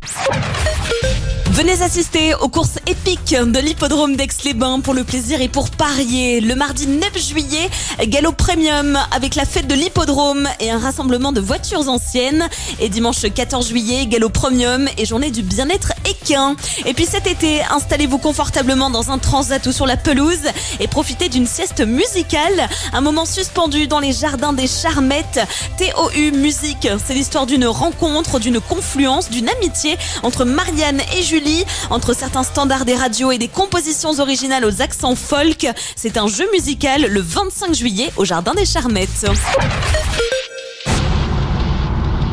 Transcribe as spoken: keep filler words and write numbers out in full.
Venez assister aux courses épiques de l'hippodrome d'Aix-les-Bains pour le plaisir et pour parier. Le mardi neuf juillet, galop premium avec la fête de l'hippodrome et un rassemblement de voitures anciennes. Et dimanche quatorze juillet, galop premium et journée du bien-être équin. Et puis cet été, installez-vous confortablement dans un transat ou sur la pelouse et profitez d'une sieste musicale. Un moment suspendu dans les jardins des Charmettes. T O U Musique, c'est l'histoire d'une rencontre, d'une confluence, d'une amitié entre Marianne et Julie, entre certains standards des radios et des compositions originales aux accents folk. C'est un jeu musical le vingt-cinq juillet au Jardin des Charmettes.